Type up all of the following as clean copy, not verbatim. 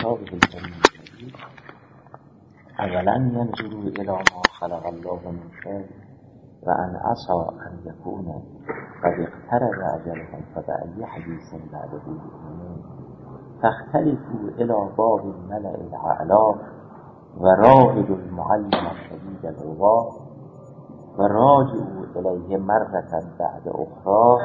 کتابه الکریم اولا ینظروا الی ما خلق الله من شیء و ان عسى ان یکون قد اقترب اجلهم فبأی حدیث بعده یؤمنون فاختلفوا الی باب الملأ الاعلی و راغب المعلم شدید القوا و راجعوا الیه مرة بعد اخرى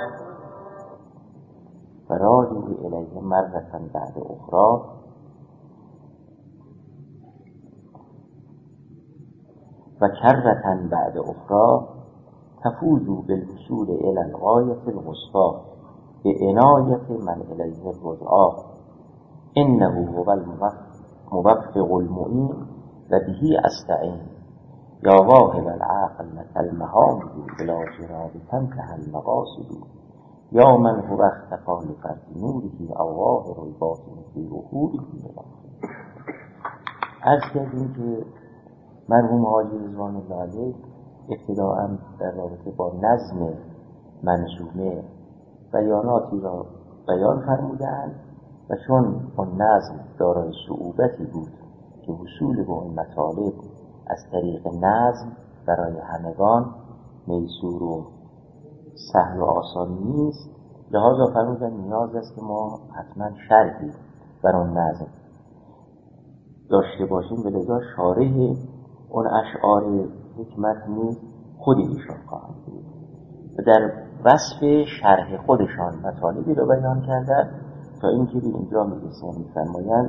و کرة بعد اخرى تفوزوا بالوصول الى الغایة القصوی بعنایة من الیه الرجعی انه هو الموفق المعین و به استعین یا واهب العقل لك المحامد بلا جراب تنتهى المقاصد یا من هو اختفى لفرد نوره او ظاهر الباطن فی وحوده. عرض کردیم که مرحوم حاجی رضوان الله علیه ابتداء در رابطه با نظم منظومه بیاناتی را بیان فرمودند و چون اون نظم دارای صعوبتی بود که وصول به اون مطالب از طریق نظم برای همگان میسور و سهل و آسان نیست، لذا فرمودن نیاز است که ما حتما شرحی بر اون نظم داشته باشیم و لذا شارح اون اشعار حکمت نیز خود ایشان خواهند بود و در وصف شرح خودشان مطالبی را بیان کردن تا اینکه به اینجا میرسیم. میفرمایند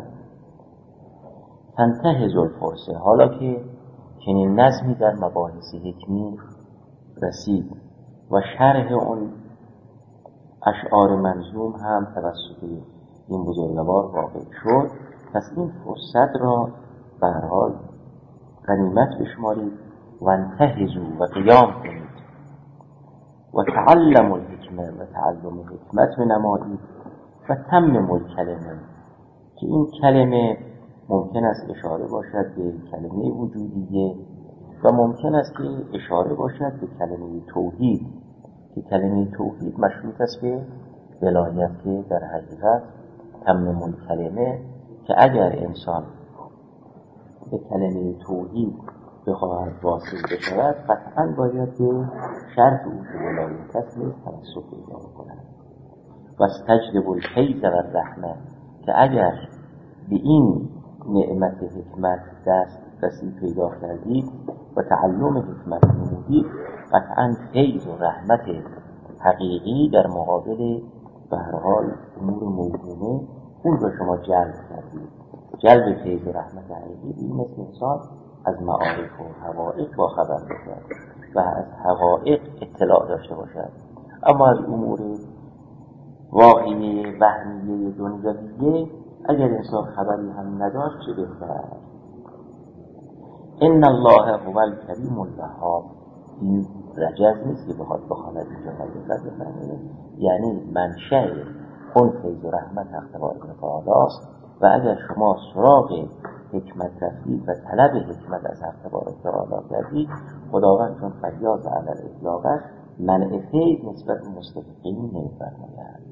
تنتهز الفرصه، حالا که چنین نظمی در مباحث حکمی رسید و شرح اون اشعار منظوم هم توسط این بزرگوار واقع شد، پس این فرصت را به هر حال غنیمت بشمارید و انتهزوا و قیام کنید و تعلموا الحکمه و تعلم حکمت بنمایید و تمموا الکلمه، که این کلمه ممکن است اشاره باشد به کلمه وجودیه و ممکن است که اشاره باشد به کلمه توحید، که کلمه توحید مشروط است به ولایت، که در حقیقت تمموا الکلمه که اگر انسان به کلمه توحید بخواهد واصل بشود قطعا باید به شرط او که ولایت است توسط پیدا کند. و استجلب الفیض و الرحمه، که اگر به این نعمت حکمت دسترسی پیدا کردید و تعلم حکمت نمودید، قطعا فیض و رحمت حقیقی در مقابل به هر حال امور موهومه اون را شما جلب کردید. جلب فیض و رحمت حقیقی این مثل انسان از معارف و حقایق با خبر باشد و از حقایق اطلاع داشته باشد، اما از امور واقعی وهمیه دنیویه اگر انسان خبری هم نداشت چه بهتر. ان الله هو الکریم الوهاب، این رجز نیست که بخواند اینجا حقیقت بفرمایید، یعنی منشأ اون فیض و رحمت حق تبارک و تعالی است و اگر شما سراغ حکمت رفتید و طلب حکمت از حق تبارک و تعالی کردید، خداوند چون فیاض علی الاطلاق است منع فیض نسبت به مستحقین نمی‌فرماید.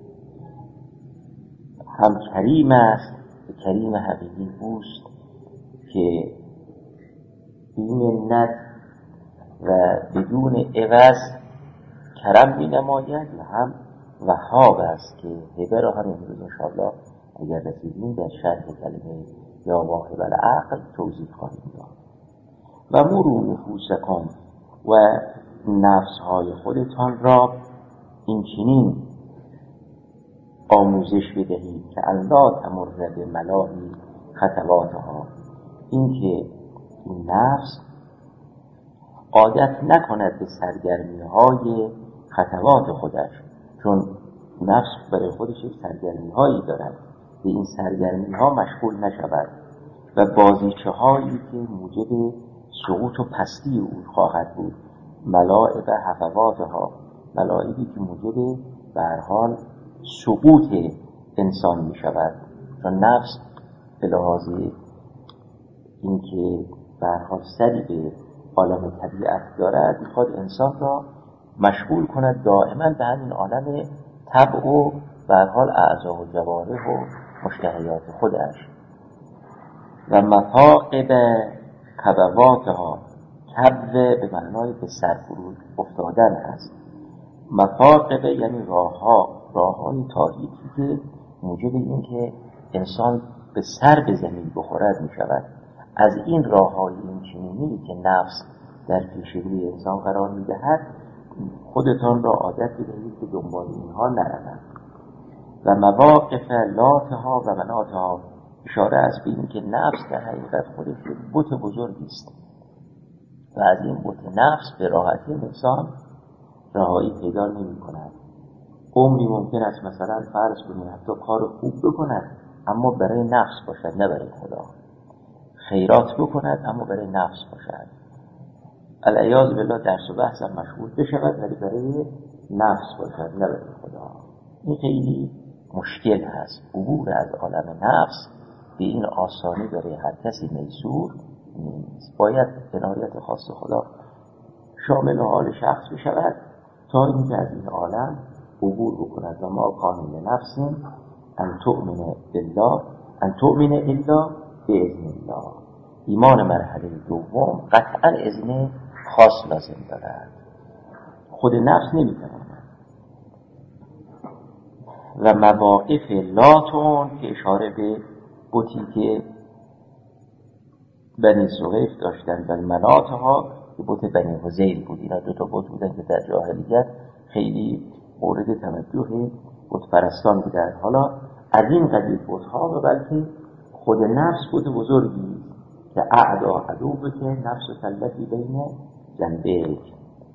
هم کریم است، کریم حقیقی اوست که بی‌منت و بدون عوض کرم می نماید، و هم وهاب است که هبه را هم امروز انشاءالله اگر رسیدیم در شرح کلمه یا واهب العقل توضیح خواهیم داد. و مروا نفوسکم و نفسهای خودتان را این چنین آموزش بدهید که الله تمر به ملاهی خطواتها، این که این نفس عادت نکند به سرگرمی های خطوات خودش، چون نفس برای خودش یک سرگرمی هایی دارد، به این سرگرمی ها مشغول نشود و بازیچه هایی که موجب سقوط و پستی او خواهد بود، ملائک و هفواتها، ملائکی که موجب به هر حال سقوط انسان می شود، چون نفس به لحاظ اینکه به هر حال سری به عالم طبیعت دارد میخواد انسان را مشغول کند دائما به همین عالم طبع و به هر حال اعضا و جوارح و مشتهیات خودش. و مفاقب کبواتها، کبو به معنای به سر فرو افتادن است. مفاقب یعنی راههای تاریکی که موجب این که انسان به سر به زمین بخورد می شود. از این راههای این چنینی که نفس در پیش روی انسان قرار می دهد خودتان را عادت بدهید که دنبال اینها نروند. و مواقف لاتها و مناتها، اشاره است به این که نفس در حقیقت خودش بت بزرگی است و از این بت نفس به راحتی انسان رهایی پیدا نمی کند. عمری ممکن است مثلا فرض کنید حتی کار خوب بکند اما برای نفس باشد نه برای خدا، خیرات بکند اما برای نفس باشد، العیاذ بالله درس و بحث هم مشغول بشود ولی برای نفس باشد نه برای خدا. این خیلی مشکل هست. عبور از عالم نفس به این آسانی برای هر کسی میسور نیست. باید عنایت خاص خدا شامل حال شخص بشود تا اینکه از این عالم عبور بکند. و ما کان لنفس ان تؤمن بالله ان تؤمن الا باذن الله. ایمان مرحله دوم قطعا اذن خاص لازم دارد، خود نفس نمیتواند. و مواقف لاتون که اشاره به بتی که بنی زغیف داشتن و مناتها که بت بنی حذیل بود. اینا دو تا بت بودن که در جاهلیت خیلی مورد توجه بت پرستان بودن. حالا از این قبیل بت‌ها و بلکه خود نفس بت بزرگی که اعدا عدو که نفس تلتی بین جنبیک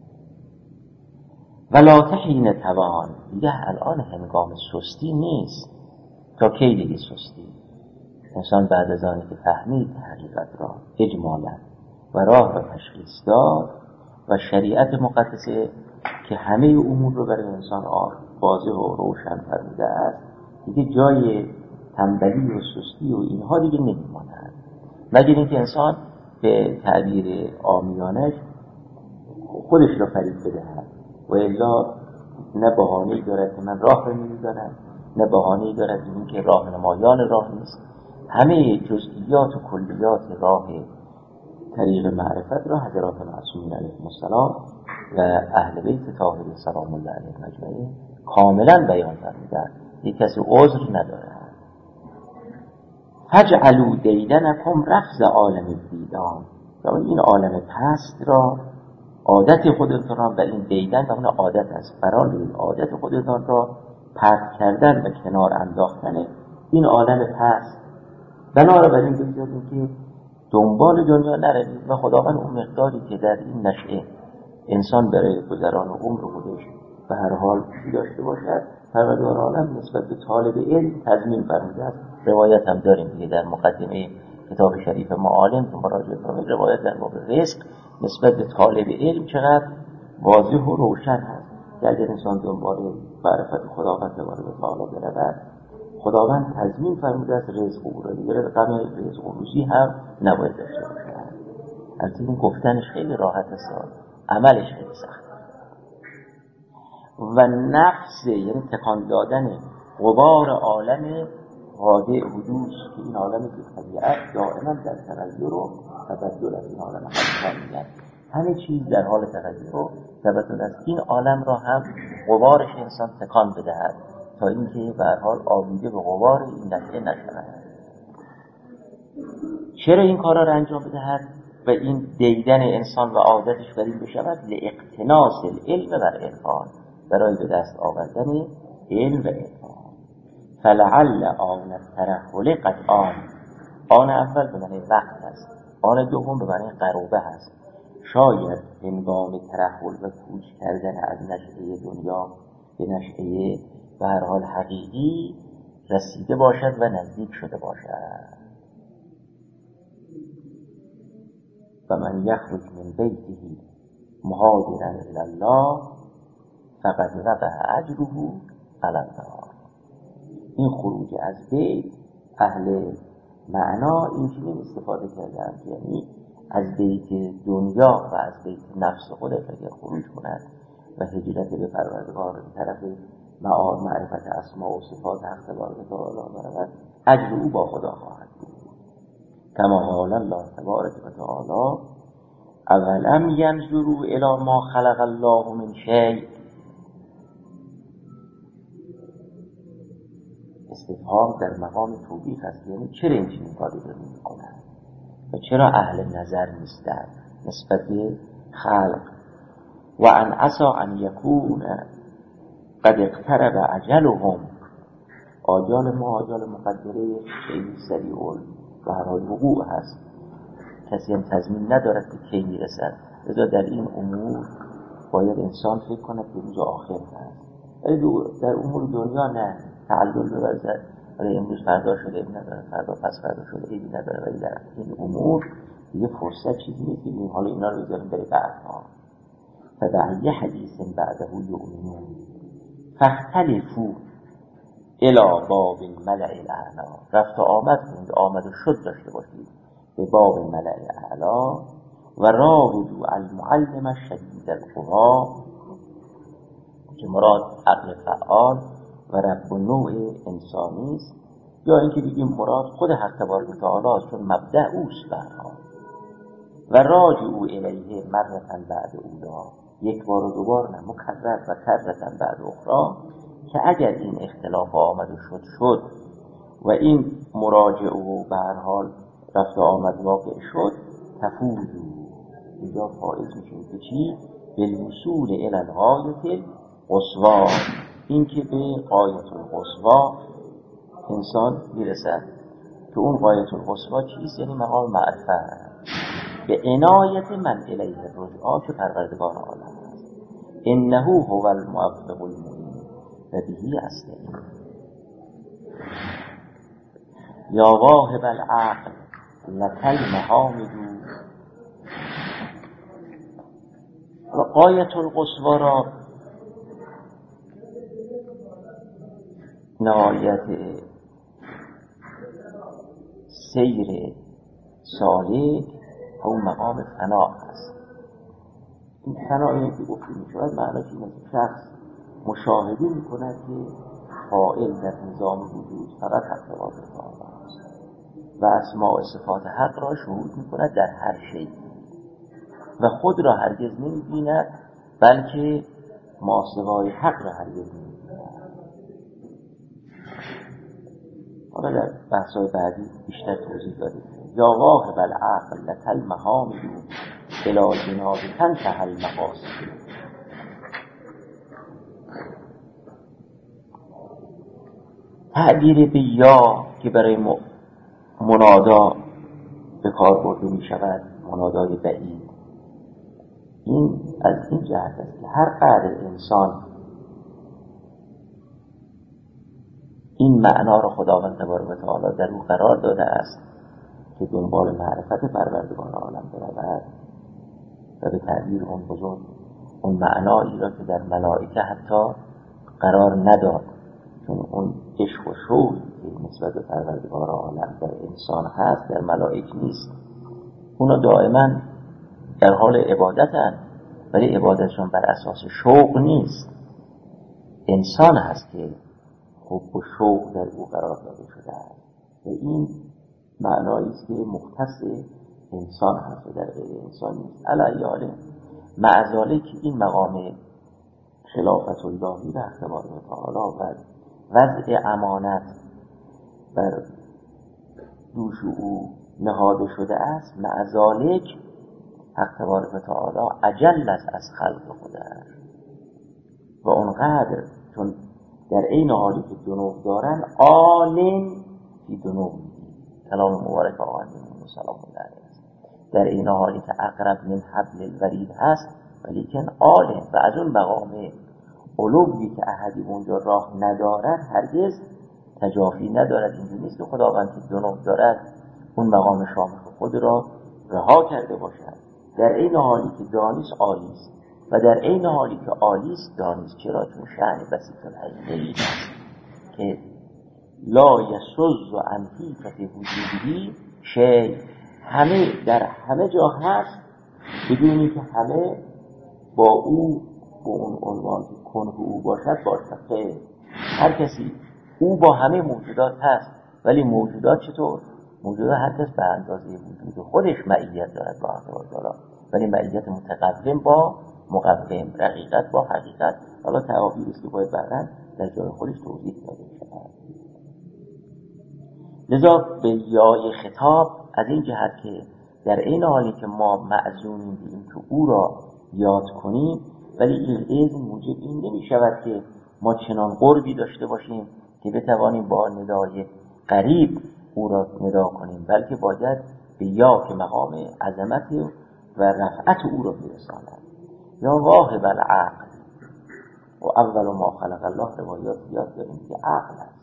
ولا تحین توان. دیگه الان هنگام سستی نیست. تا کی دیگه سستی؟ انسان بعد از آنی که فهمید حقیقت را اجمالا و راه را تشخیص داد و شریعت مقدسه که همه امور رو برای انسان واضح و روشن فرموده است، دیگه جای تنبلی و سستی و اینها دیگه نمیماند، مگر اینکه انسان به تعبیر عامیانش خودش را فریب بدهد و الا نه بهانه‌ای دارد که من راه را نمی‌دانم، نه بهانه‌ای دارد این که راهنمایان راه نیست. همه جزئیات و کلیات راه طریق معرفت را حضرات معصومین علیهم السلام و اهل بیت طاهرین سلام الله علیهم اجمعین کاملا بیان فرمودند. یک کسی عذر ندارد. فجعلوا دیدنکم رفض عالم دیدان. این عالم پست را عادت خودتان را و این دیدن و اون عادت است، برای عادت خودتان را پرت کردن و کنار انداختن این عالم پست. بنابراین بگذاریم که دنبال دنیا نروید و خداوند اون مقداری که در این نشأه انسان برای گذران عمر خودش به هر حال داشته باشد پروردگار عالم نسبت به طالب علم تضمین فرموده است. روایت هم داریم دیگه در مقدمه کتاب شریف معالم که مراجعه کنید، روایت در باب رزق نسبت به طالب علم چقدر واضح و روشن هست که اگر انسان دنبال معرفت خداوند تبارک و تعالی برود خداوند تضمین فرموده است رزق او را، دیگه غم رزق و روزی هم نباید داشته باشد. از این گفتنش خیلی راحت است، عملش خیلی سخت. و نفس یعنی تکان دادن غبار عالم واقع حدوث که این عالم طبیعت دائما در تغییر و تبدل است. این عالم حقیقت میگن همه چیز در حال تغییر و تبدل است. این عالم را هم غبارش انسان تکان بدهد تا اینکه به هر حال آلوده به غبار این نشأه نشود. چرا این کارا را انجام بدهد و این دیدن انسان و عادتش بر این بشود؟ لاقتناص العلم و عرفان، برای به دست آوردن علم و عرفان. فلعل آن الترحل قد آن اول به معنی وقت است، آن دوم به معنی قرابه است. شاید هنگام ترحل و کوچ کردن از نشأه دنیا به نشأه به هر حال حقیقی رسیده باشد و نزدیک شده باشد. و من یخرج من بیته مهاجرا الی الله فقد وقع اجره علی الله. این خروج از بیت اهل معنا اینجوری استفاده کردن، یعنی از بیت دنیا و از بیت نفس خودش اگر خروج کند و هجرت به پروردگار به طرف معرفت اسما و صفات حق تبارک و تعالی برود، اجر او با خدا خواهد بود. کما قال الله تبارک و تعالی اولم ینظروا الی ما خلق الله من شیء. استفهام در مقام توبیخ است، یعنی چرا این چنین کاری رو می‌کنند و چرا اهل نظر نیستند نسبت به خلق. و ان عسى ان یکون قد اقترب اجلهم، آجال ما آجال مقدره خیلی سریع و هر حال وقوع هست، کسی هم تضمین ندارد که کی میرسد. لذا در این امور باید انسان فکر کند که روز آخر هست. ولی در امور دنیا نه، تعلل بورزد ولی امروز فردا شده ایبی نداره، فردا پس فردا شده ایبی نداره. ولی در این امور دیگه فرصت چیزی نیست که حالا اینا رو بذاریم برای بعدها. فبعی حدیث بعده یؤمنون فاختلفوا الی باب الملأ الاعلی. رفت و آمد کنید، آمد و شد داشته باشید به باب ملأ اعلی. و راودوا المعلم شدید القوا، که مراد عقل فعال و رب نوع انسانی است، یا اینکه بگیم مراد خود حق تبارک و تعالی است، چون مبدأ اوست برها. و راجعوا الیه مرة بعد اولا، یک بار و دوبار نه، مکرر و کررة بعد اخرى، که اگر این اختلاف آمد و شد و این مراجعه و به هر حال رفت و آمد واقع شد، تفوزوا، اینجا فائز میشون که چی؟ بالوصول الی الغایة القصوی، این که به غایة القصوی انسان میرسد. که اون غایة القصوی چیست؟ یعنی مقام معرفت به عنایت من الیه الرجعا، که پروردگار عالم است. انه هو الموفق المعین و بهی استعین. یا واهب العقل لک المحامد. غایة القصوی را نهایت سیر سالک اون مقام فنا هست. این فنایی که گفته می شود معنی که شخص مشاهده می کند که فاعل در نظام وجود فقط حق تبارک و تعالی است و اسماء و صفات حق را شهود می کند در هر شیء و خود را هرگز نمی بیند، بلکه ماسوای حق را هرگز نمی بیند. حالا در بحث‌های بعدی بیشتر توضیح دادیم. یا واهب العقل لک المحامد الی جناب تنتهی المقاصد. تعبیر به یا که برای منادا به کار برده می شود، منادای بعید، این از این جهت است که هر قدر انسان این معنا را خداوند تبارک و تعالی در او قرار داده است که دنبال معرفت پروردگار عالم برود و به تعبیر اون بزرگ اون معنایی را که در ملائکه حتی قرار نداد، چون اون عشق و شوقی که نسبت به پروردگار عالم در انسان هست در ملائکه نیست. اونا دائما در حال عبادتن، ولی عبادتشون بر اساس شوق نیست. انسان هست که حب و شوق در او قرار داده شده است و این معنایی است که مختص انسان هست و در غیر انسان نیست. علی حال مع ذالک این مقام خلافت اللهی و حق تبارک و تعالی و وضع امانت بر دوش او نهاده شده است، مع ذالک حق تبارک و تعالی اجل است از خلق خودش و اونقدر، چون در این حالی که دنوب دارن عالم فی دنوب، کلام مبارک آقای سلام الله علیه است، در این حالی که اقرب من حبل الورید هست ولیکن عالم و از اون مقام علوی که احدی اونجا راه ندارد هرگز تجافی ندارد. اینجور نیست که خداوند که دنوب دارد اون مقام شامخ خود را رها کرده باشد. در این حالی که دانیست عالیست و در این حالی که عالیست دانیست. چرا؟ چون شأن بسیط الحیلی است که لا یسوز و انفیفت وجودی شیء، همه در همه جا هست بدونی که همه با او با اون عنوان که کنه او باشد باشه. هر کسی او با همه موجودات هست، ولی موجودات چطور؟ موجود هر کس به اندازه وجود خودش معیت دارد با حق تعالی، ولی معیت متقوم با مقوم، رقیقت با حقیقت. حالا تعابیری است که باید بعداً در جای خودش توضیح داده شود. لذا به یای خطاب از این جهت که در این حالی که ما معزومیم بودیم که او را یاد کنیم، ولی این اذن موجب این نمی شود که ما چنان قربی داشته باشیم که بتوانیم با ندای قریب او را ندا کنیم، بلکه باید به یا که مقام عظمت و رفعت او را برساند. یا واهب العقل و اول ما خلق الله، روایات زیاد داریم که عقل است.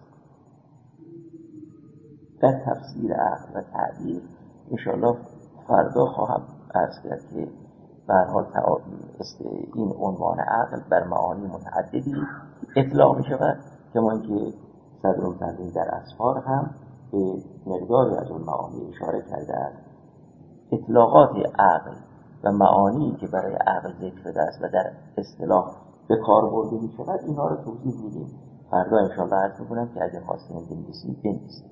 در تفسیر عقل و تعبیر انشاءالله فردا خواهم عرض کرد که به هر حال این عنوان عقل بر معانی متعددی اطلاق می شود، کما اینکه صدرالمتنظیم در اسفار هم به مقداری از اون معانی اشاره کرده است. اطلاقات عقل و معانی که برای عقل ذکر شده است و در اصطلاح به کار برده می شود، اینها رو توضیح میدیم. فردا انشاءالله عرض میکنم که اگر خواستیم بنویسید.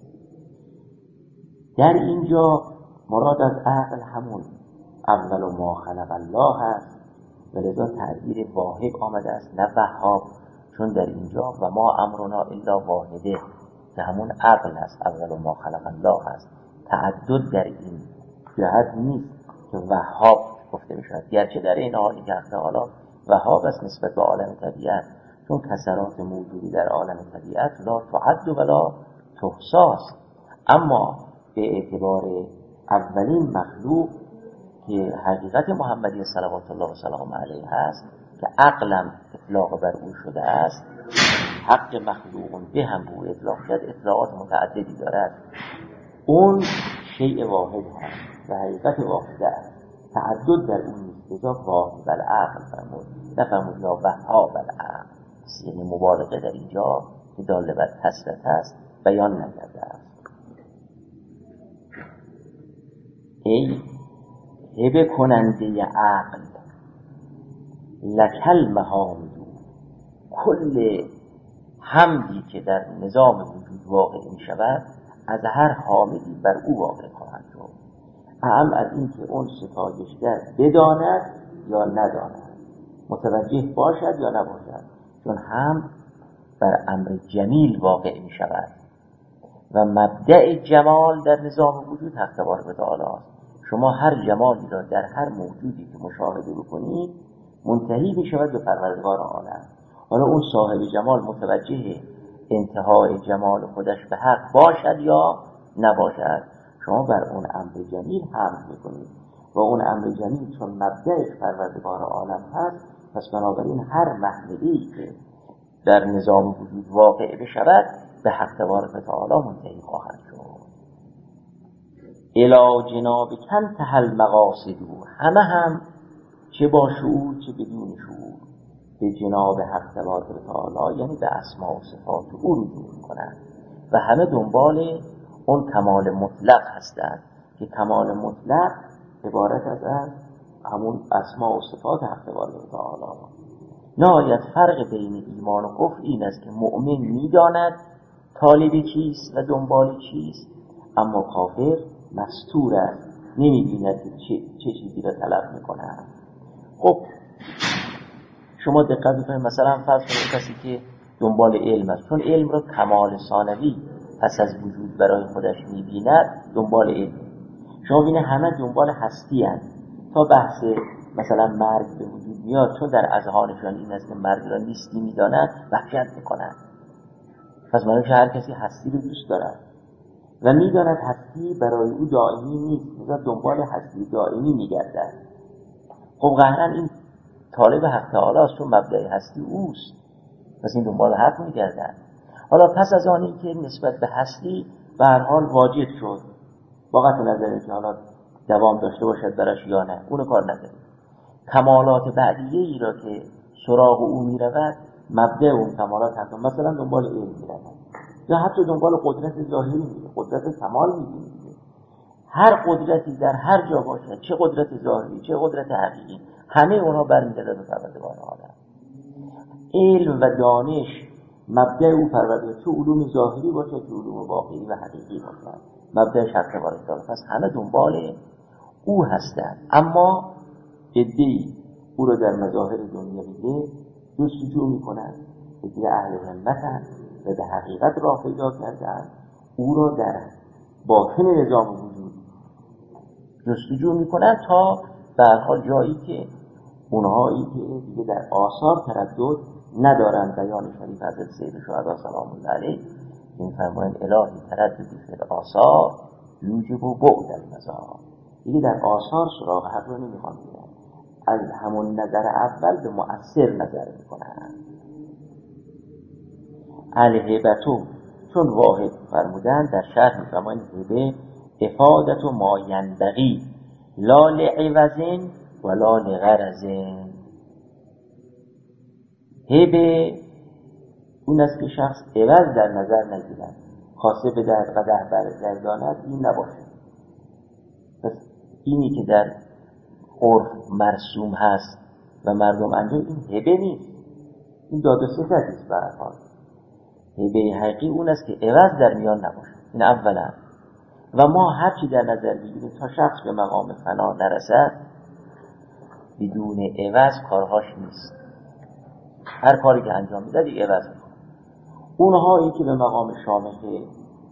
در اینجا مراد از عقل همون اول ما خلق الله است و لذا تعبیر واهب آمده است نه وهاب، چون در اینجا و ما امرنا الا واحده که همون عقل است، اول ما خلق الله است. تعدد در این جهت نیست که وهاب گفته می شود، گرچه در این حالی که حالا وهاب است نسبت به عالم طبیعت، چون کثرات موجودی در عالم طبیعت لا تعد ولا تحصی، اما به اعتبار اولین مخلوق که حقیقت محمدی صلوات الله و سلام علیه هست که عقلم اطلاق بر او شده است، حق مخلوق به هم به او اطلاق شد، اطلاقات متعددی دارد. اون شیء واحد هست و حقیقت واحده است، تعدد در اون نیست. لذا واحد العقل فرمود، نفرمود یا وهاب العقل، یعنی مبالغه در اینجا که داله بر کثرت است بیان نکرده است. ای هبه کننده عقل لکل محامدو، کل حمدی که در نظام وجود واقع می شود از هر حامدی بر او واقع خواهد شد، اهم از این که اون ستایشگر بداند یا نداند، متوجه باشد یا نباشد، چون هم بر امر جمیل واقع می شود و مبدأ جمال در نظام وجود حق تبارک و تعالی است. شما هر جمالی را در هر موجودی که مشاهده بکنید منتهی می شود به پروردگار عالم. حالا اون صاحب جمال متوجه انتهای جمال خودش به حق باشد یا نباشد، شما بر اون امر جمیل حمد میکنید و اون امر جمیل چون مبدأش پروردگار عالم هست، پس بنابراین هر محمدی که در نظام وجود واقع بشود به حق تبارک و تعالی منتهی خواهد شد. الی جناب کن تهل مقاصدو، همه هم چه با شعور چه بدون شعور به جناب حق تبارک و تعالی یعنی به اسماء و صفات او رجوع میکنند و همه دنبال اون کمال مطلق هستند که کمال مطلق عبارت از همون اسماء و صفات حق تبارک و تعالی. نهایت فرق بین ایمان و کفر این است که مؤمن میداند طالب چیست و دنبال چیست، اما کافر مستور است، نمی‌بیند که چه چیزی را طلب می‌کند. خب شما دقت بکنید، مثلا فرض کنید کسی که دنبال علم است، چون علم را کمال ثانوی پس از وجود برای خودش می‌بیند، دنبال علم. شما ببینید همه دنبال هستی هستند تا بحث مثلا مرگ به وجود میاد، چون در اذهانشان این است که مرگ را نیستی می‌دانند، وحشت می‌کنند. پس معلومه که هر کسی هستی رو دوست دارد و میداند هستی برای او دائمی نیست، لذا دنبال هستی دائمی میگردد. خب قهرن این طالب حق تعالی است، چون مبدأ هستی اوست، پس این دنبال حق میگردد. حالا پس از آن این که نسبت به هستی به هر حال واجد شد، واقعا نظر که حالا دوام داشته باشد براش یا نه، اونو کار نداریم. کمالات بعدیه ای را که سراغ او میرود، مبدأ اون کمالات هست، مثلا دنبال علم میرود یا حتی دنبال قدرت ظاهری میره، قدرت کمال میبینه. هر قدرتی در هر جا باشد، چه قدرت ظاهری چه قدرت حقیقی، همه اونها برمیگردد به پروردگار عالم. علم و دانش مبدأ او پروردگار، چه علوم ظاهری باشد چه علوم واقعی و حقیقی باشد. مبدأش حق تبارک تعالی. پس همه دنبال او هستند، اما عده‌ای او را در مظاهر دنیویه جستجو میکنند، عده اهل همتند و به حقیقت راه پیدا کردند، او را در باطن نظام وجود جستجو میکنند تا به هر حال جایی که اونهایی که دیگه در آثار تردد ندارند. بیان شریف حضرت سید شهدا سلام الله علیه می‌فرمایند الهی ترددی فی الاثار یوجب بعد المزار. دیگه در آثار سراغ حق رو نمیخوان بگیرن، از همون نظر اول به مؤثر نظر میکنن. الهبتو چون واحد فرمودن در شرح می‌فرمایند هبه افادت ما ینبغی لا لعوض ولا لغرض. هبه اون است که شخص عوض در نظر نگیرد، خاصه به در قدح برگرداند، این نباشه. پس اینی که در عرف مرسوم هست و مردم انجام، این هبه نیست، این داد و ستد است. به هر حال هبه حقیقی اون است که عوض در میان نباشه. این اولا. و ما هرچی در نظر بگیریم تا شخص به مقام فنا نرسد بدون عوض کارهاش نیست. هر کاری که انجام میده دیگه عوض میکنه. اونهایی که به مقام شامخ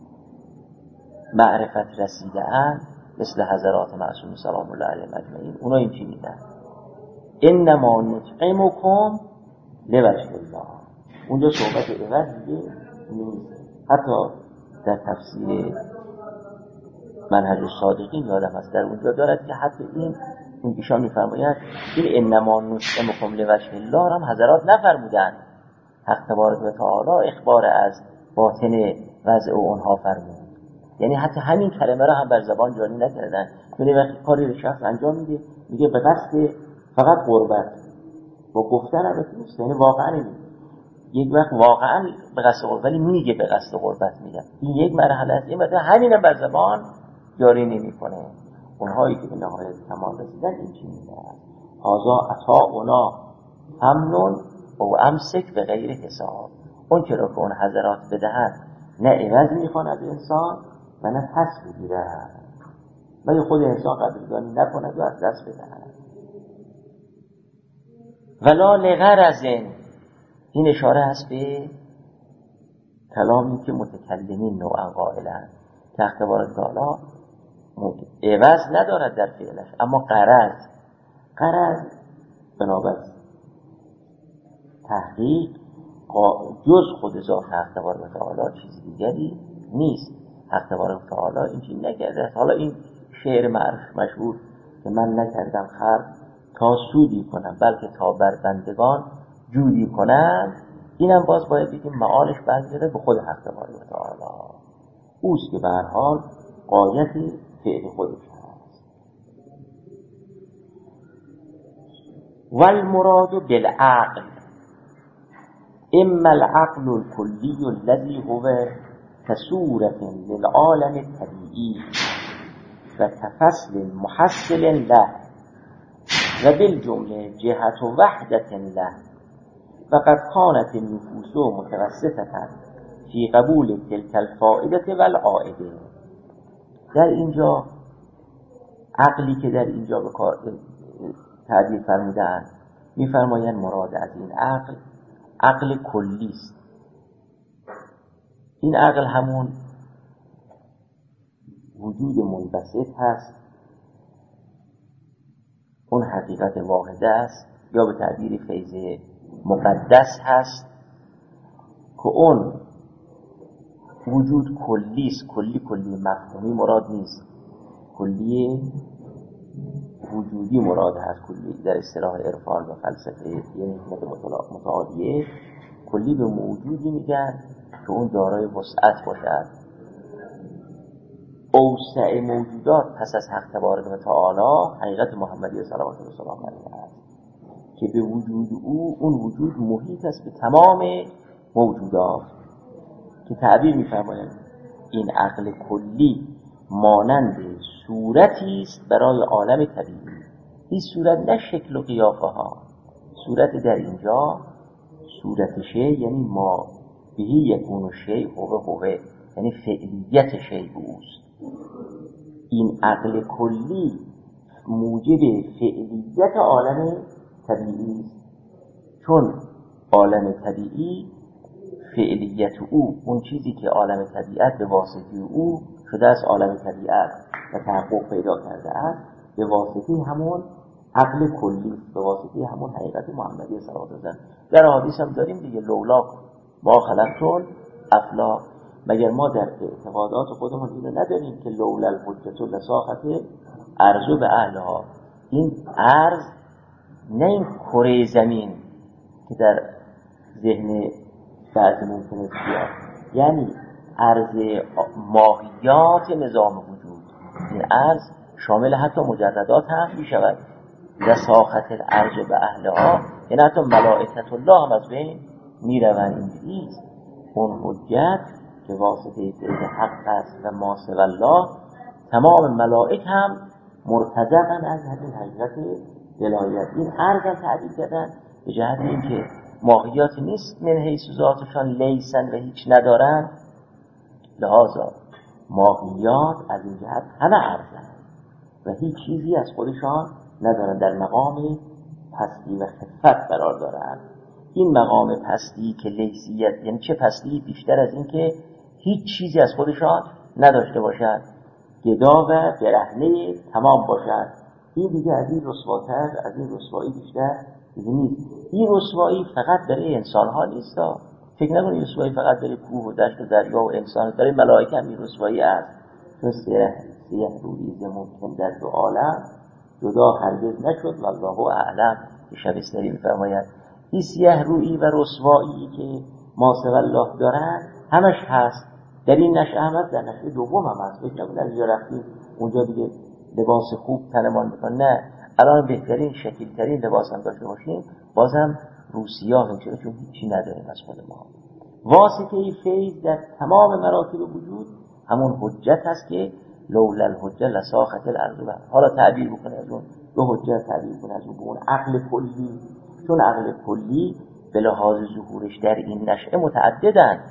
معرفت رسیده اند مثل حضرات معصوم سلام الله علیهم اجمعین، اونا این چی میگن؟ انما نطعمکم لوجه الله. اونجا صحبت عوض دیگه نیست. حتی در تفسیر منهج الصادقین یادم هست در اونجا دارد که حتی این ایشان میفرماید این انما نطعمکم لوجه الله هم حضرات نفرمودن، حق تبارک و تعالی اخبار از باطن وضع اونها فرمود. یعنی حتی همین کلمه را هم بر زبان جاری نکردن. یعنی وقتی کاری رو شخص انجام میده میگه به قصد فقط قربت، با گفتن البته نیست، یعنی واقعا نمیگه. یک وقت واقعا به قصد قربت ولی میگه به قصد قربت میگه، این یک مرحله است. این مثلا همین بر زبان جاری نمیکنه. اونهایی که به نهایت کمال رسیدن این چی میگن؟ هذا عطاؤنا امن و امسک به غیر حساب. اون چرا که اون حضرات بدهند نه عوض میخوان از انسان و نه پس بگیرن، ولی خود انسان قدردانی نکند و از دست بدهند. ولا لغرض، این اشاره هست به کلامی که متکلمین نوعا قائلند که حق تبارک تعالی عوض ندارد در فعلش، اما غرض بنابر تحقیق جز خود ذات حق تبارک تعالی چیز دیگری نیست. حق تبارک تعالی این چیز نکرده. حالا این شعر مشهور که من نکردم خلق تا سودی کنم بلکه تا بر بندگان جودی کنم، اینم باز باید بگیم معالش برگرده به خود حق تبارک تعالی. اوست که به هر حال غایت فعل خودش هست. والمراد بالعقل اما العقل الكلی الذي هو كصورة للعالم الطبيعي وكفصل محصل له وبالجملة جهة وحدة له وقد كانت النفوس متوسطة في قبول تلك الفائدة والعائدة. در اینجا عقلی که در اینجا به کار تعبیر فرمودن میفرمایند مراد از این عقل کلی است. این عقل همون وجود منبسط هست، اون حقیقت واحده است، یا به تعبیر فیض مقدس هست که اون وجود کلی است. کلی مفهومی مراد نیست، کلی وجودی مراد هست. کلی در اصطلاح عرفان و فلسفه یعنی حکمت متعالیه، کلی به موجودی میگن که اون دارای وسعت باشد. اوسع موجودات پس از حق تبارک و تعالی حقیقت محمدی صلوات الله و سلام علیه است که به وجود اون وجود محیط است به تمام موجودات، که تعبیر می‌فرمایند این عقل کلی مانند صورتی است برای عالم طبیعی. این صورت نه شکل و قیافه ها، صورت در اینجا صورت شیء یعنی ما بهی یکون شیء هو یعنی فعلیت شیء اوست. این عقل کلی موجب فعلیت عالم طبیعی است، چون عالم طبیعی فعلیت او، اون چیزی که عالم طبیعت به واسطه او شده از عالم طبیعت و تحقق پیدا کرده است، به واسطه همون عقل کلی، به واسطه همون حقیقت محمدی صلی الله علیه و آله. در حدیث هم داریم دیگه، لولا ما خلقتون افلا، مگر ما در اعتقادات خودمون اینو نداریم که لولا الحجة لساخت ارض به اهلها. این ارض نه این کره زمین که در ذهن بعضی ممکنه بیاد، یعنی ارض ماهیات نظام وجود. این ارض شامل حتی مجردات هم میشود. لساخت الارض به اهلها، یعنی حتی ملائکت الله هم از بین میروند. این اون حجت که واسطه فیض حق است و ما سوی الله، تمام ملائک هم مرتزقن از همین حقیقت ولایت. این ارض هم تعبیر کردن به جهت اینکه ماهیات نیست من حیث ذاتشان لیسن و هیچ ندارن، لحاظا ماهیات از این جهت همه ارضن و هیچ چیزی از خودشان ندارن، در مقام پستی و خفت قرار دارن. این مقام پستی که لیسیت، یعنی چه پستی بیشتر از این که هیچ چیزی از خودشان نداشته باشد، گدا و برهنه تمام باشد، این دیگه از این رسواتر، از این رسوایی بیشتر دیگه نیست. این رسوایی فقط برای انسان ها نیست، فکر نکنید رسوایی فقط برای کوه و دشت و دریا و انسان، برای ملائکه هم این رسوایی است. چون سیه رویی ممکن در دو عالم جدا هرگز نشد والله اعلم. شب استری می‌فرماید این سیه رویی و رسوایی که ما سوی الله دارن همش هست. در این نشأه هم هست، در نشأه دوم هم هست. فکر نکنید از اینجا رفتیم اونجا دیگه لباس خوب تنمان میکنه، نه، الان بهترین شکیلترین لباس هم داشته باشیم بازم روسیاه میشه، چون هیچی نداریم از خود ما. واسطه فیض در تمام مراتب وجود همون حجت هست که لولا الحجة لساخت الارض. حالا تعبیر بکنه از اون دو حجت، تعبیر کنه از اون عقل کلی، چون عقل کلی به لحاظ ظهورش در این نشأه متعددن.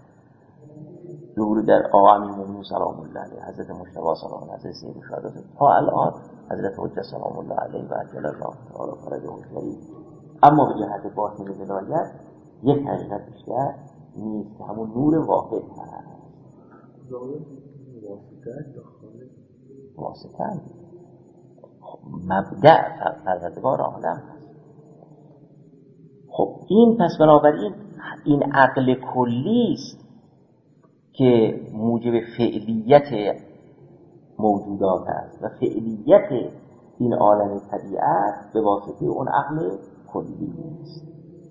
ظهور در آقا امیرالمومنین سلام الله علیه، حضرت مجتبی سلام الله علیه، حضرت سید الشهدا تا الان حضرت حجت سلام الله علیه و عجل الله تعالی فرجه الشریف. اما به جهت باطن ولایت یک حقیقت بیشتر نیست، همون نور واحد هست. واسطه مبدأ پروردگار عالم هست. خب این پس بنابراین این عقل کلی است که موجب فعلیت موجودات است و فعلیت این عالم طبیعت به واسطه اون عقل کلی است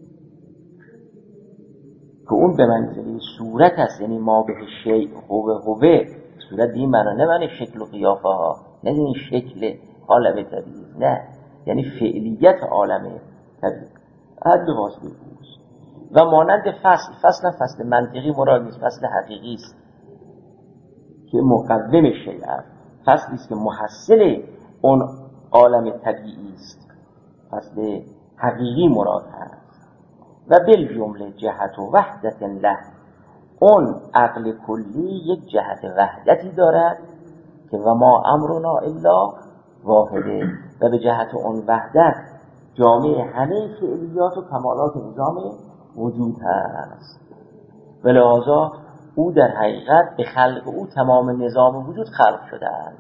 که اون به منزله صورت است. یعنی ما به شیء هوه صورت این معنی نه معنی شکل و قیافه ها، نه این شکل عالم طبیعی، نه، یعنی فعلیت عالم طبیعی حد واسطه اوست. و مانند فصل فصل منطقی مراد نیست، فصل حقیقی است که مقوم شیء است، فصلی است که محصل اون عالم طبیعی است، فصل حقیقی مراد هست. و بالجمله جهت و وحدت له، اون عقل کلی یک جهت وحدتی دارد که و ما امرنا الا واحده، و به جهت اون وحدت جامع همه فعلیات و کمالات نظام وجود هست. و لحاظا او در حقیقت به خلق او تمام نظام وجود خلق شده است،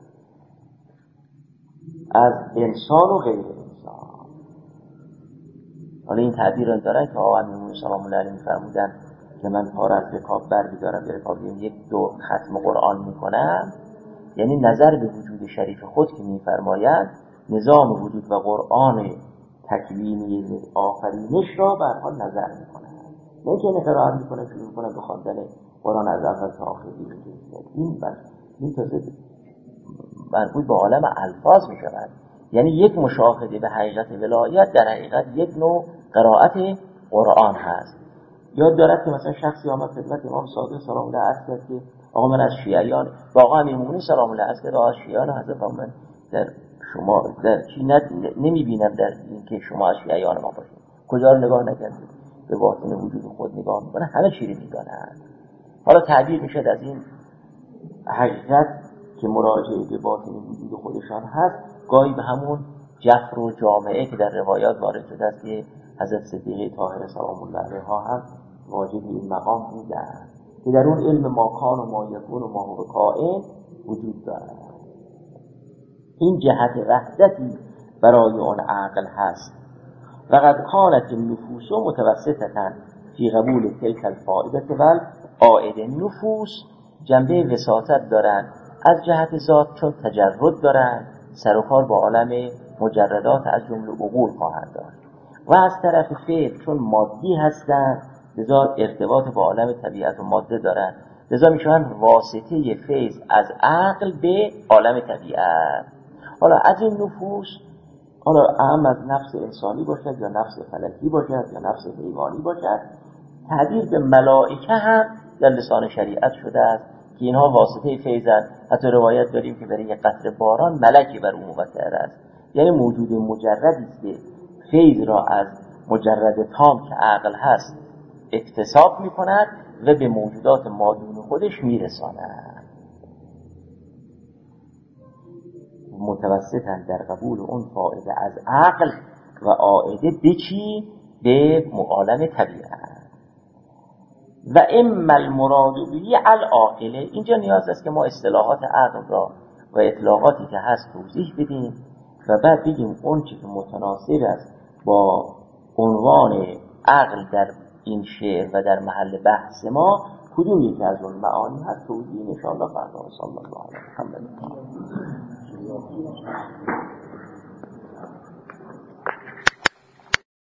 از انسان و غیر انسان. حالا این تعبیر رو دارن که آقا امیرالمومنین سلام الله علیه می‌فرمودن که من پا را از رکاب برمی‌دارم، به رکاب یک دور ختم قرآن میکنم، یعنی نظر به وجود شریف خود که می‌فرمایند نظام وجود و قرآن تکوینی آفرینش را به حال نظر میکنن، نه که اینکه قرائت میکنن شروع میکنن به خواندن قرآن از اول تا آخر. این تازه مربوط به عالم الفاظ میشود، یعنی یک مشاهده به حقیقت ولایت در حقیقت یک نوع قرائت قرآن هست. یاد دارد که مثلا شخصی آمد خدمت امام صادق سلام الله عرض کرد که آقا من از شیعیان، با آقا امیرالمومنین سلام الله عرض کرد آقا شیعیان حضرت من در شما در چی نمیبینم در این که شما از شیعیان ما باشید، کجا رو نگاه نکردید؟ به باطن وجود خود نگاه میکنه، همه چی رو میدانند. حالا تعبیر میشد از این حقیقت که مراجعه به باطن وجود خودشان هست، گاهی به همون جفر و جامعه که در روایات وارد شده است که حضرت صدیقه طاهره سلام الله علیها هم واجب این مقام میدن که در اون علم ما کان و ما یکون و ما هو کائن وجود دارد. این جهت وحدتی برای اون عقل هست. و قد کانت النفوس متوسطة فی قبول تلک الفائده و عائد. نفوس جنبه وساطت دارن از جهت ذات، چون تجرد دارن، سر و کار با عالم مجردات از جمله عقول خواهند داشت، و از طرف فعل چون مادی هستند لذا ارتباط با عالم طبیعت و ماده دارن، لذا میشوند واسطه فیض از عقل به عالم طبیعت. حالا از این نفوس، حالا اهم از نفس انسانی باشد یا نفس فلکی باشد یا نفس حیوانی باشد، تعبیر به ملائکه هم در لسان شریعت شده است که اینها واسطه فیضند. حتی روایت داریم که برای یک قطره باران ملکی بر او موکل است. یعنی موجود مجردی است که فیض را از مجرد تام که عقل هست اکتساب می کند و به موجودات مادون خودش می رساند. متوسطاً در قبول اون فائده از عقل و عائده به چی؟ به عالم طبیعت. و اما المراد به العاقله، اینجا نیاز است که ما اصطلاحات عقل را و اطلاقاتی که هست توضیح بدیم و بعد بگیم اون چی که متناسب است با عنوان عقل در این شعر و در محل بحث ما کدوم یکی از اون معانی هست توضیح ان شاء الله. فردا صلی الله علیه و سلم.